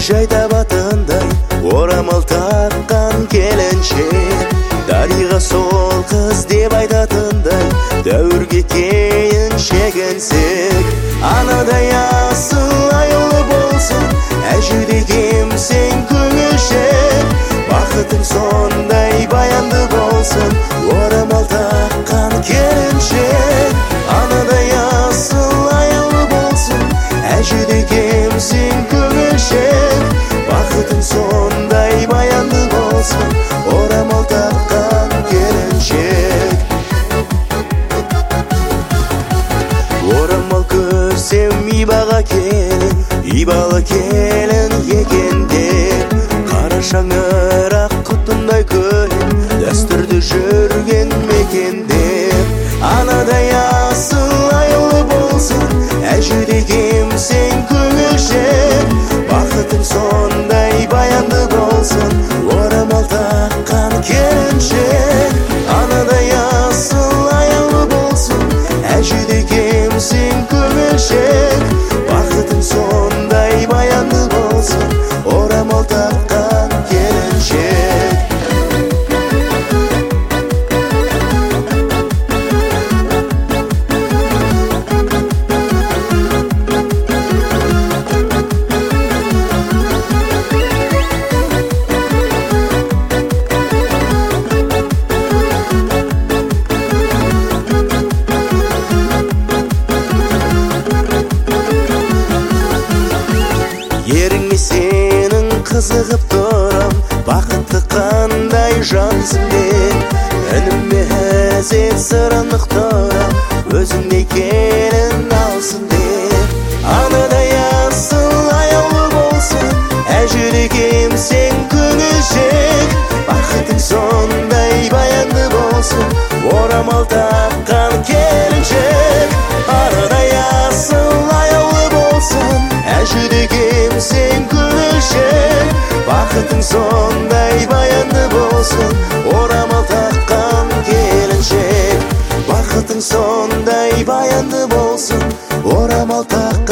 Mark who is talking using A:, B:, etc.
A: жайда батындай орамал таққан келіншек, дариға сол қыз деп айтатындай дәуірге кейін шегінсек. Анадай асыл аяулы болсын, әжедей кемсең көңілшек, бақытың сондай баянды болсын, орамал таққан келіншек. Анадай асыл аяулы болсын, әжедей кемсең көңілшек, бақытың сондай баянды болсын, орамал таққан келіншек. Орамал көрсем ибаға келін, ибалы келін екен деп, қара шаңырақ құтындай көлін, дәстүрді жүрген мекендеп. Анадай асыл аяулы болсын, әжедей кемсең көңілшек, бақытың сондай баянды болсын, орамал таққан келіншек. Анадай асыл аяулы болсын, әжедей кемсең көңілшек, бақытың сондай баянды болсын, орамал таққан келіншек. Еріңе сенің қызығып тұрам, бақытты қандай жансың деп, үніме әзет сырынық тұрам, өзіңдей келін алсын деп. Анадай асыл аяулы болсын, әжедей кемсең көңілшек, бақытың сондай баянды болсын, орамал таққан келіншек. Анадай асыл аяулы болсын, әжедей кемсең көңілшек, бақытың сондай баянды болсын, орамал таққан келіншек. Бақытың сондай баянды болсын, орамал таққан